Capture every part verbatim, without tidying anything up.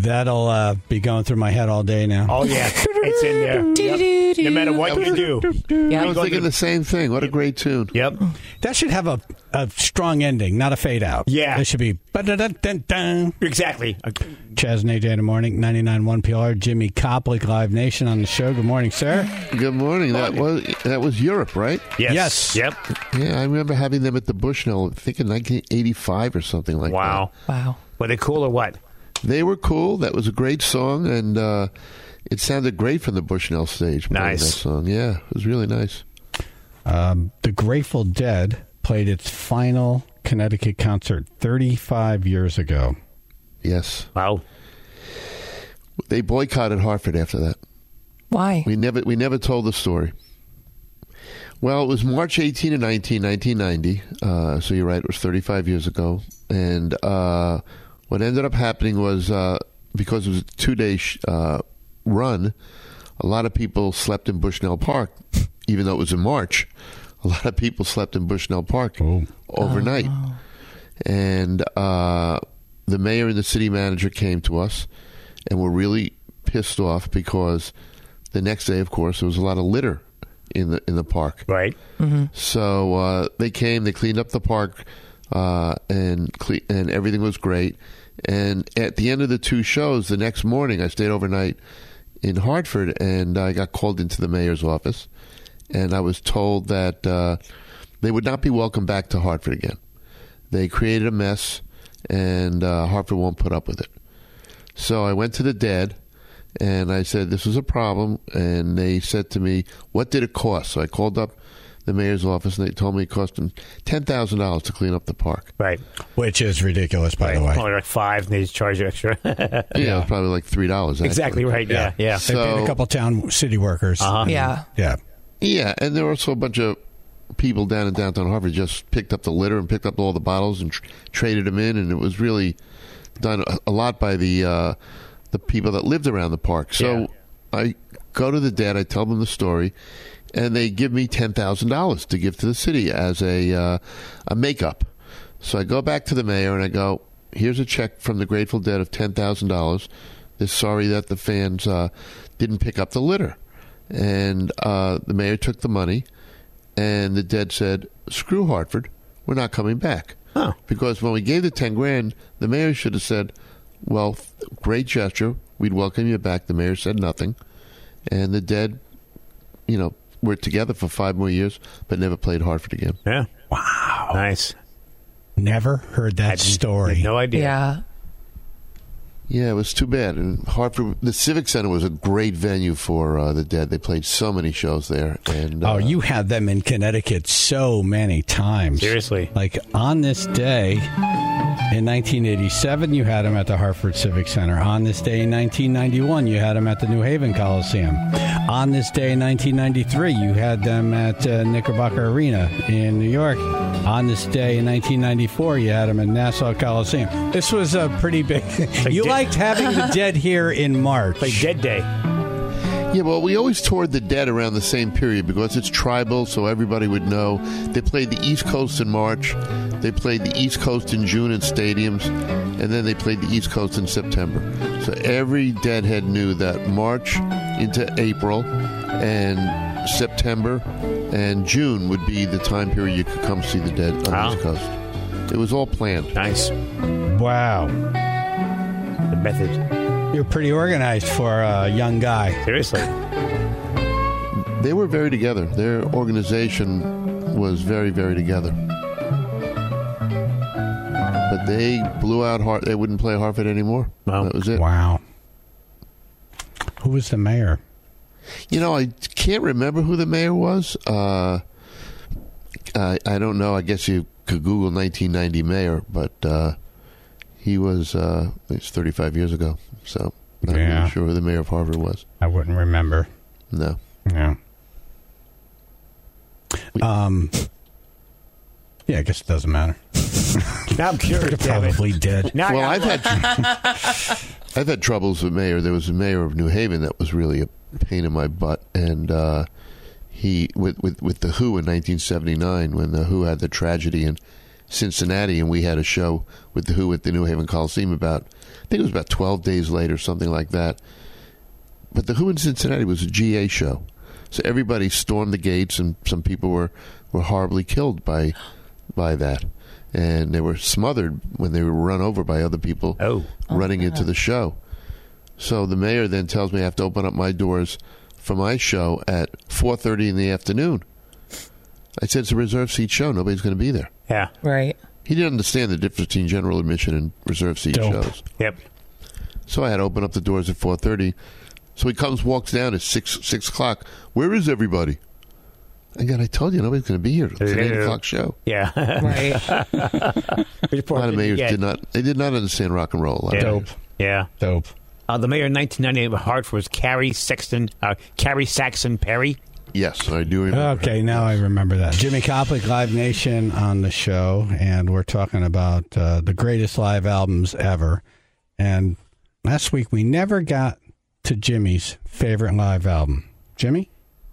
That'll uh, be going through my head all day now. Oh, yeah. It's in there. Yep. No matter what you do. Yeah. I was thinking the same thing. What a great tune. Yep. That should have a, a strong ending, not a fade out. Yeah. It should be. Ba-da-da-dun-dun. Exactly. Chaz and A J in the morning, ninety-nine point one P L R. Jimmy Koplick, Live Nation on the show. Good morning, sir. Good morning. That was that was Europe, right? Yes. Yes. Yep. Yeah, I remember having them at the Bushnell, I think in nineteen eighty-five or something like Wow. Wow. Were they cool or what? that. They were cool. That was a great song, and uh, it sounded great from the Bushnell stage. playing Nice. That song. Yeah, it was really nice. Um, the Grateful Dead played its final Connecticut concert thirty-five years ago. Yes. Wow. They boycotted Hartford after that. Why? We never we never told the story. Well, it was March eighteenth of nineteen, nineteen ninety. Uh, so you're right, it was thirty-five years ago. And uh, what ended up happening was uh, because it was a two-day sh- uh, run, a lot of people slept in Bushnell Park, even though it was in March. A lot of people slept in Bushnell Park Oh. overnight. Oh. And uh, the mayor and the city manager came to us and were really pissed off because the next day, of course, there was a lot of litter in the in the park. Right. So uh, they came, they cleaned up the park, uh, and cle- and everything was great. And at the end of the two shows, the next morning, I stayed overnight in Hartford, and I got called into the mayor's office, and I was told that uh, they would not be welcome back to Hartford again. They created a mess, and uh, Hartford won't put up with it. So I went to the Dead, and I said, this was a problem. And they said to me, what did it cost? So I called up the mayor's office, and they told me it cost them ten thousand dollars to clean up the park. Right. Which is ridiculous, by Right. the way. Only like five, and they just charge you extra. Yeah, it was probably like three dollars. Exactly right. Yeah. Yeah. They paid a So- couple town city workers. Uh-huh. Yeah. Yeah. Yeah, and there were also a bunch of people down in downtown Hartford just picked up the litter and picked up all the bottles and tr- traded them in, and it was really done a, a lot by the uh, the people that lived around the park. So Yeah. I go to the Dead, I tell them the story, and they give me ten thousand dollars to give to the city as a uh, a makeup. So I go back to the mayor and I go, here's a check from the Grateful Dead of ten thousand dollars. They're sorry that the fans uh, didn't pick up the litter. And uh, the mayor took the money, and the Dead said, screw Hartford, we're not coming back. Oh. Because when we gave the ten grand, the mayor should have said, well, great gesture, we'd welcome you back. The mayor said nothing. And the Dead, you know, were together for five more years, but never played Hartford again. Yeah. Wow. Nice. Never heard that Had- story. had no idea. Yeah. Yeah, it was too bad. And Hartford, the Civic Center was a great venue for uh, the Dead. They played so many shows there. And uh, Oh, you had them in Connecticut so many times. Seriously. Like on this day in nineteen eighty-seven, you had them at the Hartford Civic Center. On this day in nineteen ninety-one, you had them at the New Haven Coliseum. On this day in nineteen ninety-three, you had them at uh, Knickerbocker Arena in New York. On this day in nineteen ninety-four, you had them at Nassau Coliseum. This was a pretty big... you Dead- liked having the Dead here in March. Like Dead Day. Yeah, well, we always toured the Dead around the same period because it's tribal, so everybody would know. They played the East Coast in March. They played the East Coast in June in stadiums. And then they played the East Coast in September. So every Deadhead knew that March into April and September and June would be the time period you could come see the Dead on Wow. the East Coast. It was all planned. Nice. Wow. The method. You're pretty organized for a young guy. Seriously. They were very together. Their organization was very, very together. But they blew out Hart. They wouldn't play Hartford anymore. Wow. That was it. Wow. Who was the mayor? You know, I can't remember who the mayor was. Uh, I, I don't know. I guess you could Google nineteen ninety mayor, but uh, he was uh, it's thirty-five years ago. So not Yeah. really sure who the mayor of Harvard was. I wouldn't remember. No. Yeah. Um. Yeah, I guess it doesn't matter. Now I'm curious. damn it. Probably dead. Now I Well, got- I've had I've had troubles with mayor. There was a mayor of New Haven that was really a pain in my butt, and uh, he with, with with the Who in nineteen seventy-nine when the Who had the tragedy in Cincinnati, and we had a show with the Who at the New Haven Coliseum about, I think it was about twelve days later, something like that. But the Who in Cincinnati was a G A show. So everybody stormed the gates, and some people were, were horribly killed by by that. And they were smothered when they were run over by other people oh. running oh, into the show. So the mayor then tells me I have to open up my doors for my show at four thirty in the afternoon. I said, it's a reserved seat show. Nobody's going to be there. Yeah. Right. He didn't understand the difference between general admission and reserved seat Dope. shows. Yep. So I had to open up the doors at four thirty. So he comes, walks down at six six o'clock. Where is everybody? Again, I told you nobody's going to be here. It's an eight o'clock show. Yeah. Right. A lot of mayors did not. They did not understand rock and roll. A lot of Yeah. Dope. Yeah. Dope. Uh, the mayor in nineteen ninety-eight of Hartford was Carrie Sexton, uh, Carrie Saxon Perry. Yes, I do remember. Okay, now I remember that. Jimmy Koplik, Live Nation on the show, and we're talking about uh, the greatest live albums ever. And last week we never got to Jimmy's favorite live album. Jimmy?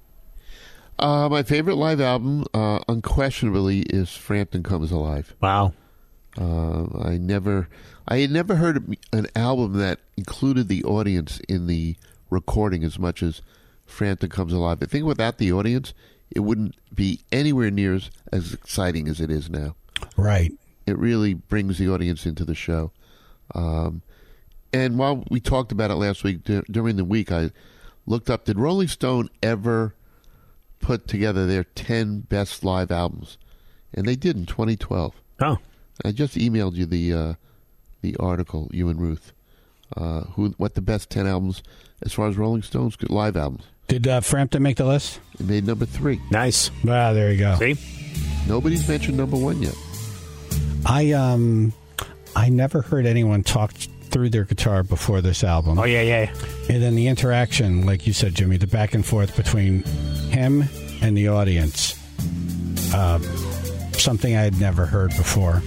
Uh, my favorite live album, uh, unquestionably, is Frampton Comes Alive. Wow. Uh, I never, I had never heard an album that included the audience in the recording as much as Frampton Comes Alive. I think without the audience, it wouldn't be anywhere near as, as exciting as it is now. Right. It really brings the audience into the show. Um, and while we talked about it last week, d- during the week, I looked up, did Rolling Stone ever put together their ten best live albums? And they did in twenty twelve. Oh. I just emailed you the uh, the article, you and Ruth, uh, who what the best ten albums as far as Rolling Stones live albums. Did uh, Frampton make the list? It made number three. Nice. Ah, there you go. See? Nobody's mentioned number one yet. I um, I never heard anyone talk through their guitar before this album. Oh, yeah, yeah. And then the interaction, like you said, Jimmy, the back and forth between him and the audience. Uh, something I had never heard before.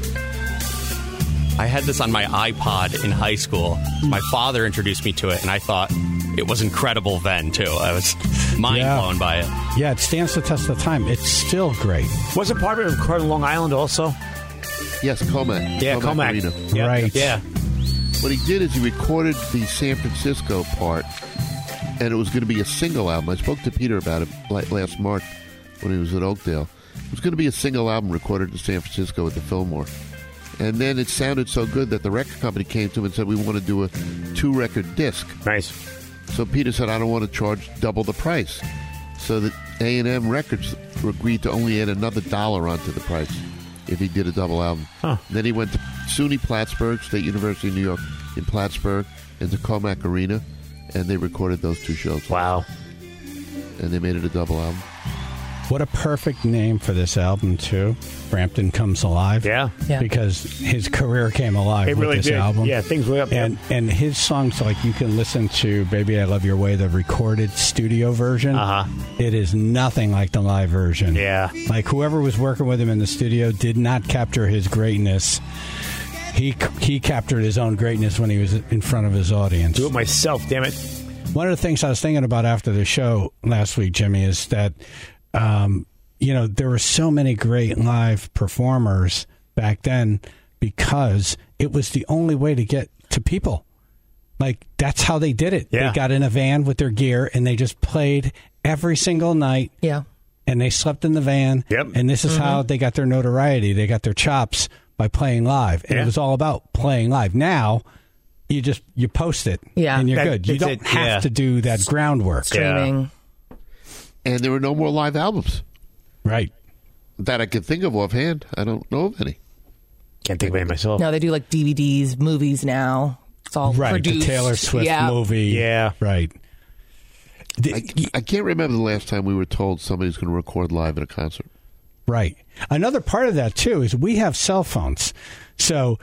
I had this on my iPod in high school. My father introduced me to it, and I thought it was incredible then, too. I was mind Yeah. blown by it. Yeah, it stands the test of time. It's still great. Wasn't part of it recorded on Long Island also? Yes, Comac. Yeah, Comac. Arena. Yeah. Right. Yeah. What he did is he recorded the San Francisco part, and it was going to be a single album. I spoke to Peter about it la- last March when he was at Oakdale. It was going to be a single album recorded in San Francisco at the Fillmore. And then it sounded so good that the record company came to him and said, we want to do a two-record disc. Nice. So Peter said, I don't want to charge double the price. So that A and M Records agreed to only add another dollar onto the price if he did a double album. Huh. Then he went to SUNY Plattsburgh, State University of New York in Plattsburgh, and to Comac Arena, and they recorded those two shows. Wow. And they made it a double album. What a perfect name for this album, too. Frampton Comes Alive. Yeah. Yeah. Because his career came alive It with really this did. album. Yeah, things were up. And and his songs, like you can listen to Baby I Love Your Way, the recorded studio version. Uh-huh. It is nothing like the live version. Yeah. Like whoever was working with him in the studio did not capture his greatness. He he captured his own greatness when he was in front of his audience. Do it myself, damn it. One of the things I was thinking about after the show last week, Jimmy, is that, um, you know, there were so many great live performers back then because it was the only way to get to people. Like, that's how they did it. Yeah. They got in a van with their gear and they just played every single night. Yeah. And they slept in the van. Yep. And this is mm-hmm. how they got their notoriety. They got their chops by playing live. And yeah. it was all about playing live. Now, you just you post it, yeah, and you're that, good. You don't it, have yeah. to do that groundwork. Streaming. Yeah. And there were no more live albums. Right. That I can think of offhand. I don't know of any. Can't think of any myself. No, they do like D V Ds, movies now. It's all right. produced. The Taylor Swift yeah. movie. Yeah. Right. The, I, I can't remember the last time we were told somebody's going to record live at a concert. Right. Another part of that, too, is we have cell phones. So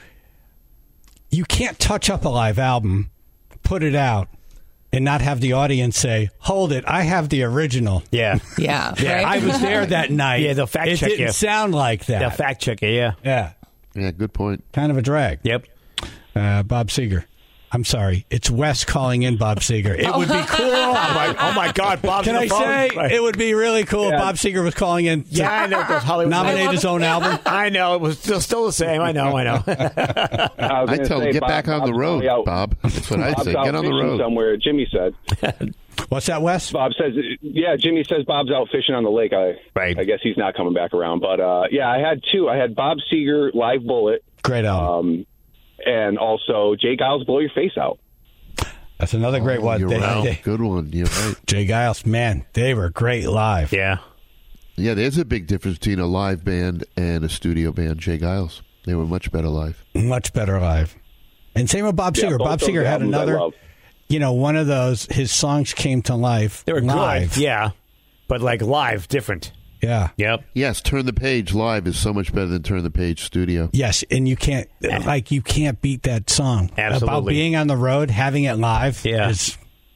you can't touch up a live album, put it out, and not have the audience say, hold it, I have the original. Yeah. Yeah. Yeah. Right? I was there that night. Yeah, they'll fact it check didn't you. sound like that. They'll fact check it, yeah. Yeah. Yeah, good point. Kind of a drag. Yep. Uh, Bob Seger. I'm sorry. It's Wes calling in Bob Seger. It would be cool. Oh my, oh my God, Bob's Can on I the phone. say Right. it would be really cool if Bob Seger was calling in to Yeah, I know. Those Hollywood nominate his own album? I know. It was still, still the same. I know. I know. I, was I gonna tell say, him, get Bob- back on the Bob's road, probably out- Bob. That's what I Bob's say. out Get on the fishing road. somewhere. Jimmy said. What's that, Wes? Bob says, yeah. Jimmy says Bob's out fishing on the lake. I, Right. I guess he's not coming back around. But uh, yeah, I had two. I had Bob Seger, Live Bullet, Great album. um, and also Jay Giles, Blow Your Face Out. That's another great Oh, one. you're They- right. they- Good one. You're right. Jay Giles, man, they were great live. Yeah. Yeah, there's a big difference between a live band and a studio band. Jay Giles. They were much better live. Much better live. And same with Bob Yeah, Seger. both Bob those Seger had albums I another, love. you know, one of those, his songs came to life They were live. good. Yeah. But like live, different. Yeah. Yep. Yes, Turn the Page live is so much better than Turn the Page studio. Yes, and you can't, like, you can't beat that song. About Absolutely. being on the road, having it live Yeah. is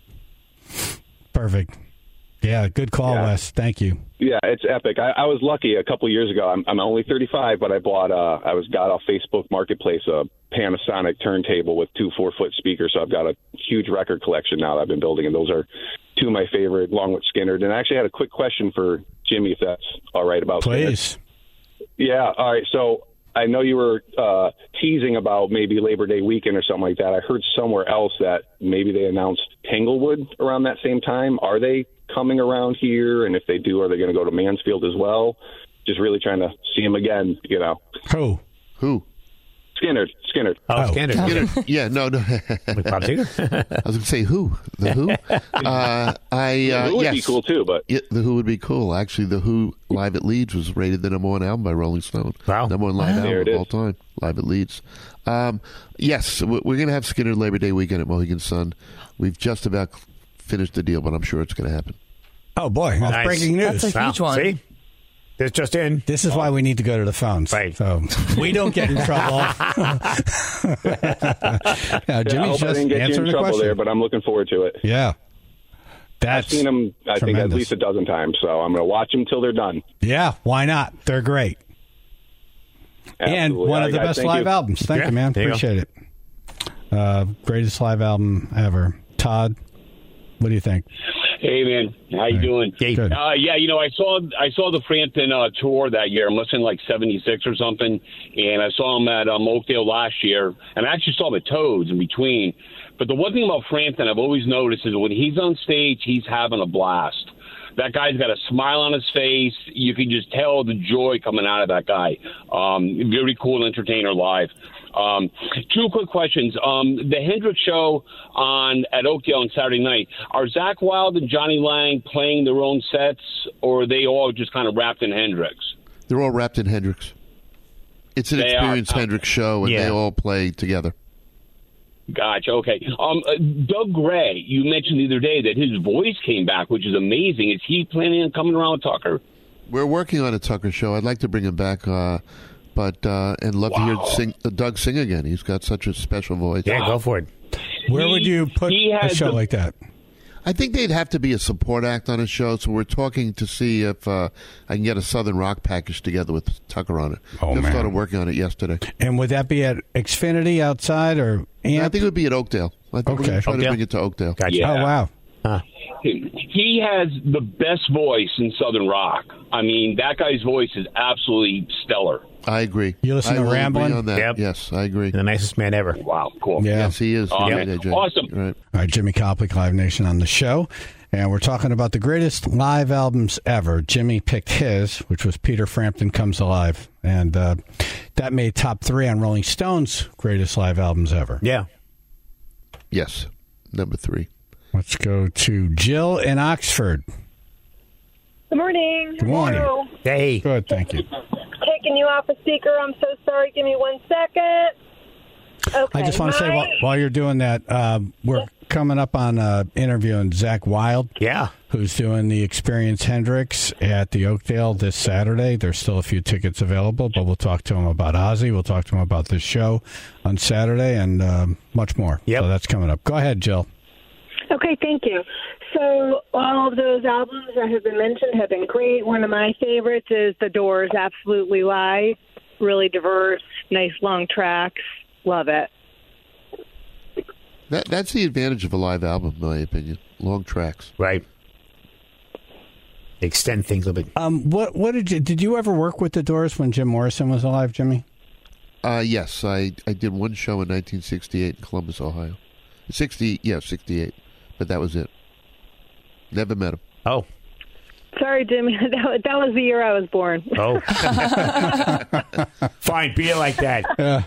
perfect. Yeah, good call, Yeah. Wes. Thank you. Yeah, it's epic. I, I was lucky a couple years ago. I'm, I'm only thirty-five, but I bought. Uh, I was got off Facebook Marketplace a Panasonic turntable with two four foot speakers. So I've got a huge record collection now that I've been building, and those are two of my favorite, along with Skinner. And I actually had a quick question for Jimmy, if that's all right about Skinner. Please. Yeah. All right. So I know you were uh, teasing about maybe Labor Day weekend or something like that. I heard somewhere else that maybe they announced Tanglewood around that same time. Are they coming around here? And if they do, are they going to go to Mansfield as well? Just really trying to see him again, you know. Who? Who? Skinner. Skinner. Oh, Oh. Skinner. Get it? Yeah, no, no. With Bob Seger? I was going to say Who. The Who? Uh, I, uh, It would yes. be cool, too, but Yeah, the Who would be cool. Actually, the Who Live at Leeds was rated the number one album by Rolling Stone. Wow. Number one live There album it of all is. time. Live at Leeds. Um, yes, we- we're going to have Skinner Labor Day weekend at Mohegan Sun. We've just about finished the deal, but I'm sure it's going to happen. Oh, boy. That's Nice. breaking news. That's a Wow. huge one. See? It's just in. This is why we need to go to the phones. Right. So we don't get in trouble. yeah, yeah, I Jimmy's hope I just didn't get you answering in the trouble question. there, but I'm looking forward to it. Yeah. That's I've seen them, I think, at tremendous. least a dozen times, so I'm going to watch them till they're done. Yeah, why not? They're great. And Absolutely. one All of the right, guys, best thank live you. albums. Thank Yeah, you, man. there you go. Appreciate it. Uh, greatest live album ever. Todd, what do you think? Hey man, how you doing? Hey. Good. Uh, yeah, you know, I saw I saw the Frampton uh, tour that year. I'm listening like seventy-six or something, and I saw him at um, Oakdale last year, and I actually saw the Toads in between. But the one thing about Frampton I've always noticed is when he's on stage, he's having a blast. That guy's got a smile on his face. You can just tell the joy coming out of that guy. Um, very cool entertainer live. Um, two quick questions. Um, the Hendrix show on at Oakdale on Saturday night, are Zach Wilde and Johnny Lang playing their own sets, or are they all just kind of wrapped in Hendrix? They're all wrapped in Hendrix. It's an They are. experienced Hendrix show, and Yeah. they all play together. Gotcha. Okay. Um, uh, Doug Gray, you mentioned the other day that his voice came back, which is amazing. Is he planning on coming around with Tucker? We're working on a Tucker show. I'd like to bring him back, uh, but uh, and love to hear sing, uh, Doug sing again. He's got such a special voice. Yeah, go for it. Where He- would you put he a had show the- like that? I think they'd have to be a support act on a show, so we're talking to see if uh, I can get a Southern rock package together with Tucker on it. Oh, Just man. started working on it yesterday. And would that be at Xfinity outside or Amp? I think it would be at Oakdale. I think we're Okay. going to try Oakdale? to bring it to Oakdale. Gotcha. Yeah. Oh, wow. He has the best voice in Southern rock. I mean, that guy's voice is absolutely stellar. I agree. You listen I to will agree Ramblin'? on that. Yep. Yes, I agree. The nicest man ever. Wow, cool. Yeah. Yes, he is. Oh, You're man. right, A J. Awesome. You're right. All right, Jimmy Koplik, Live Nation on the show. And we're talking about the greatest live albums ever. Jimmy picked his, which was Peter Frampton Comes Alive. And uh, that made top three on Rolling Stone's greatest live albums ever. Yeah. Yes, number three. Let's go to Jill in Oxford. Good morning. Good morning. Hello. Hey. Good, thank you. Taking you off a speaker. I'm so sorry. Give me one second. Okay. I just want to say, my- while, while you're doing that, uh, we're coming up on uh, interviewing Zach Wilde, Yeah. who's doing the Experience Hendrix at the Oakdale this Saturday. There's still a few tickets available, but we'll talk to him about Ozzy. We'll talk to him about this show on Saturday and um, much more. Yep. So that's coming up. Go ahead, Jill. Okay, thank you. So all of those albums that have been mentioned have been great. One of my favorites is The Doors, Absolutely Live. Really diverse, nice long tracks. Love it. That that's the advantage of a live album, in my opinion. Long tracks. Right. They extend things a little bit. Um, what what did you did you ever work with the Doors when Jim Morrison was alive, Jimmy? Uh, yes, I, I did one show in nineteen sixty-eight in Columbus, Ohio. Sixty, yeah, sixty-eight, but that was it. Never met him. Oh. Sorry, Jimmy. That was, that was the year I was born. Oh. Fine, be it like that. Yeah.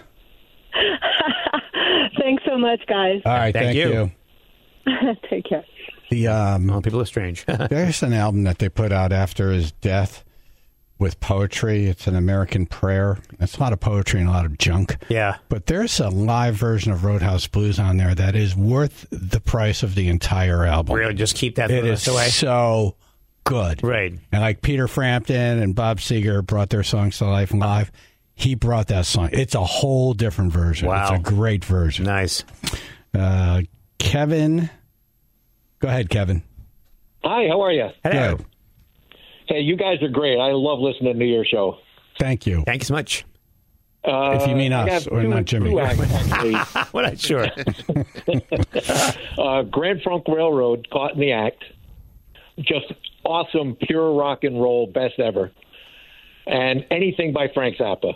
Thanks so much, guys. All right, Thank thank, you. you. Take care. The um, Oh, people are strange. there's an album that they put out after his death with poetry. It's an American prayer. It's a lot of poetry and a lot of junk. Yeah. But there's a live version of Roadhouse Blues on there that is worth the price of the entire album. Really, just keep that It for is us away. so good. Right. And like Peter Frampton and Bob Seger brought their songs to life live. He brought that song. It's a whole different version. Wow. It's a great version. Nice. Uh, Kevin. Go ahead, Kevin. Hi, how are you? Hello. Good. Hey, you guys are great. I love listening to your show. Thank you. Thank you so much. Uh, If you mean I us have or two- not Jimmy. two acts, actually. We're not sure. uh, Grand Funk Railroad, Caught in the Act. Just awesome, pure rock and roll, best ever. And anything by Frank Zappa.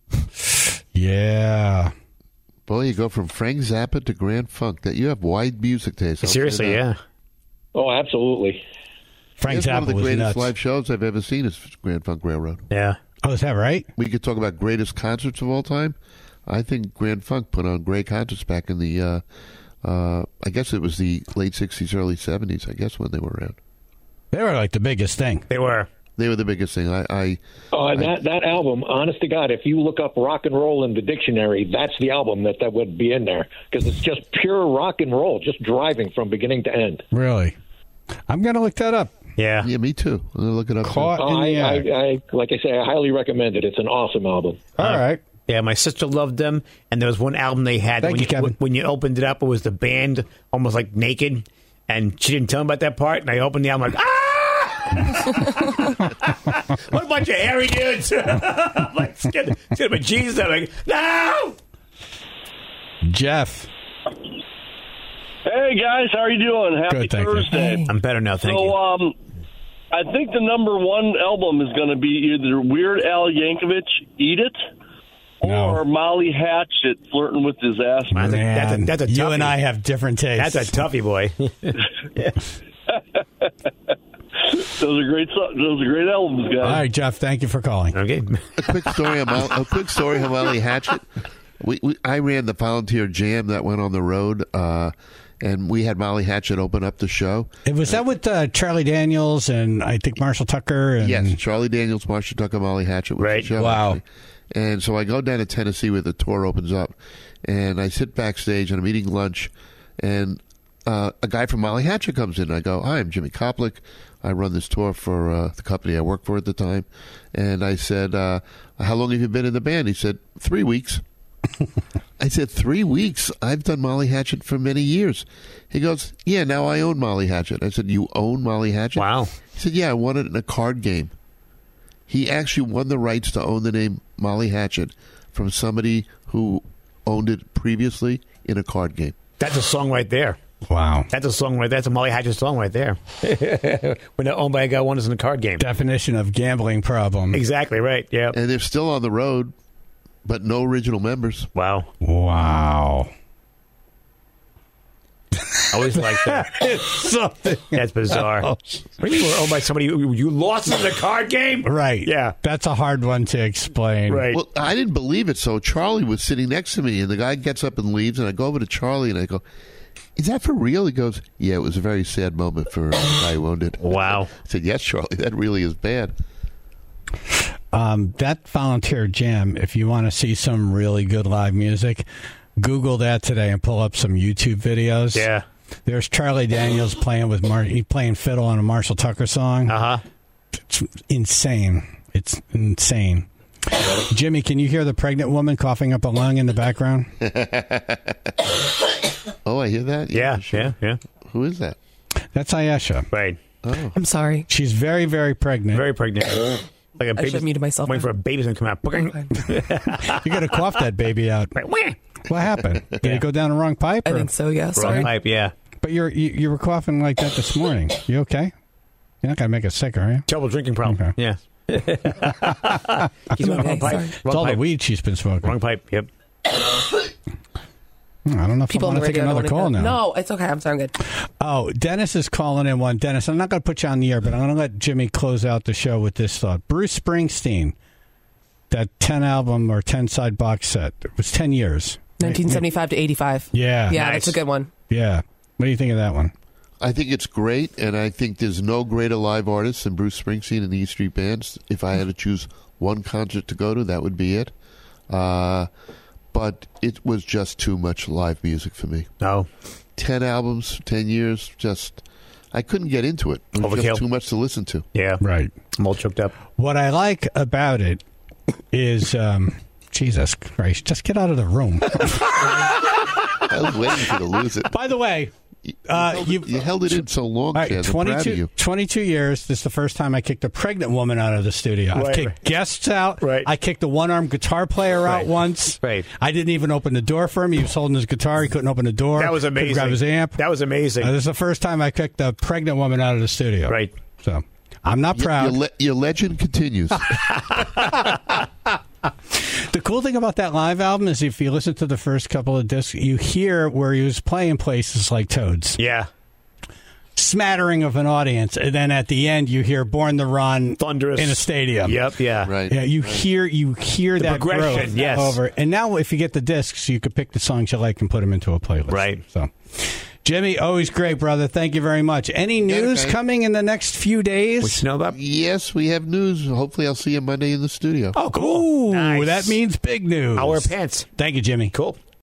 Yeah. Boy, you go from Frank Zappa to Grand Funk. That you have wide music taste. I'll Seriously, say that. yeah. Oh, absolutely. Frank It's one Zappa of the was greatest nuts. live shows I've ever seen is Grand Funk Railroad. Yeah. Oh, is that right? We could talk about greatest concerts of all time. I think Grand Funk put on great concerts back in the, uh, uh, I guess it was the late sixties, early seventies, I guess, when they were around. They were like the biggest thing. They were. They were the biggest thing. I, I Uh, that that album, honest to God, if you look up rock and roll in the dictionary, that's the album that, that would be in there because it's just pure rock and roll, just driving from beginning to end. Really? I'm going to look that up. Yeah. yeah, me too. I'm gonna look it up. Caught too. in I, the I, act. I, like I say, I highly recommend it. It's an awesome album. All right. Yeah, my sister loved them, and there was one album they had. Thank when you, Kevin. When you opened it up, it was the band almost like naked, and she didn't tell me about that part, and I opened the album like, ah! What a bunch of hairy dudes. I'm like, scared, scared my Jesus. I'm like, no! Jeff. Hey guys, how are you doing? Happy Good, thank you. Thursday. I'm better now, thank so, you. um, I think the number one album is going to be either Weird Al Yankovic, Eat It, No. or Molly Hatchet, Flirting with Disaster. Man, that's a, Man, that's a you toughie. and I have different tastes. That's a toughie, boy. Those are great. so- Those are great albums, guys. All right, Jeff, thank you for calling. Okay. A quick story on Molly, a quick story on Molly Hatchet. We, we I ran the volunteer jam that went on the road, uh, and we had Molly Hatchet open up the show. It was that with uh, Charlie Daniels and I think Marshall Tucker? And Yes, Charlie Daniels, Marcia Tucker, Molly Hatchet was Right. the show. Wow. actually. And so I go down to Tennessee where the tour opens up, and I sit backstage and I'm eating lunch, and uh, a guy from Molly Hatchet comes in. I go, "Hi, I'm Jimmy Koplik. I run this tour for uh, the company I work for at the time." And I said, uh, "How long have you been in the band?" He said, three weeks. I said, three weeks? I've done Molly Hatchet for many years. He goes, "Yeah, now I own Molly Hatchet." I said, "You own Molly Hatchet?" Wow. He said, "Yeah, I won it in a card game." He actually won the rights to own the name Molly Hatchet from somebody who owned it previously in a card game. That's a song right there. Wow. That's a song right there. That's a Molly Hatchet song right there. When they're owned by a guy who won us in a card game. Definition of gambling problem. Exactly right. Yeah. And they're still on the road, but no original members. Wow. Wow. I always like that. It's something. That's bizarre. Oh. What do you mean we're owned by somebody who you lost in the card game? Right. Yeah. That's a hard one to explain. Right. Well, I didn't believe it, so Charlie was sitting next to me, and the guy gets up and leaves, and I go over to Charlie, and I go, "Is that for real?" He goes, "Yeah, it was a very sad moment for the guy who owned it." Wow. I said, "Yes, Charlie, that really is bad." Um, that volunteer jam, if you want to see some really good live music, Google that today and pull up some YouTube videos. Yeah. There's Charlie Daniels playing with Mar- he playing fiddle on a Marshall Tucker song. Uh huh. It's insane. It's insane. Jimmy, can you hear the pregnant woman coughing up a lung in the background? Oh, I hear that? Yeah. sure. Yeah. Yeah. Who is that? That's Ayesha. Right. Oh. I'm sorry. She's very, very pregnant. Very pregnant. Like a I baby. should have muted myself. Waiting for a baby's gonna come out. You got to cough that baby out. Right. Wah. What happened? Did it go down the wrong pipe? I or- think so, yeah. Sorry. Wrong pipe, yeah. But you're, you you were coughing like that this morning. You okay? You're not going to make us sick, are you? Trouble drinking problem. Okay. Yeah. He's I'm wrong okay, pipe. sorry. It's Wrong all the pipe. weed she's been smoking. Wrong pipe. Yep. I don't know if People I on want the to take radio another don't call wanna- now. No, it's okay. I'm sorry. I'm good. Oh, Dennis is calling in one. Dennis, I'm not going to put you on the air, but I'm going to let Jimmy close out the show with this thought. Bruce Springsteen, that ten album or ten side box set, it was ten years. nineteen seventy-five to eighty-five. Yeah. Yeah, Nice. that's a good one. Yeah. What do you think of that one? I think it's great, and I think there's no greater live artist than Bruce Springsteen and the E Street Bands. If I had to choose one concert to go to, that would be it. Uh, but it was just too much live music for me. No. Ten albums, ten years, just I couldn't get into it. It was Overkill. just too much to listen to. Yeah. Right. I'm all choked up. What I like about it is, um, Jesus Christ, just get out of the room. I was waiting for you to lose it. By the way, You, Uh, held, you- it, you held it in so long, all right, Chaz. I'm proud of twenty-two, you. twenty-two years. This is the first time I kicked a pregnant woman out of the studio. I've Right, kicked right. guests out. Right. I kicked a one-armed guitar player out Right. once. Right. I didn't even open the door for him. He was holding his guitar. He couldn't open the door. That was Couldn't amazing. grab his amp. That was amazing. Uh, this is the first time I kicked a pregnant woman out of the studio. Right. So I'm not Your, proud. your, le- your legend continues. The cool thing about that live album is if you listen to the first couple of discs, you hear where he was playing places like Toads. Yeah. Smattering of an audience. And then at the end, you hear Born to Run Thunderous. in a stadium. Yep, yeah. Right. Yeah, you hear you hear The that progression, growth yes. over. And now if you get the discs, you could pick the songs you like and put them into a playlist. Right. So, Jimmy, always great, brother. Thank you very much. Any news okay. coming in the next few days? What you know about? Yes, we have news. Hopefully, I'll see you Monday in the studio. Oh, cool. Ooh, Nice. that means big news. I'll wear pants. Thank you, Jimmy. Cool.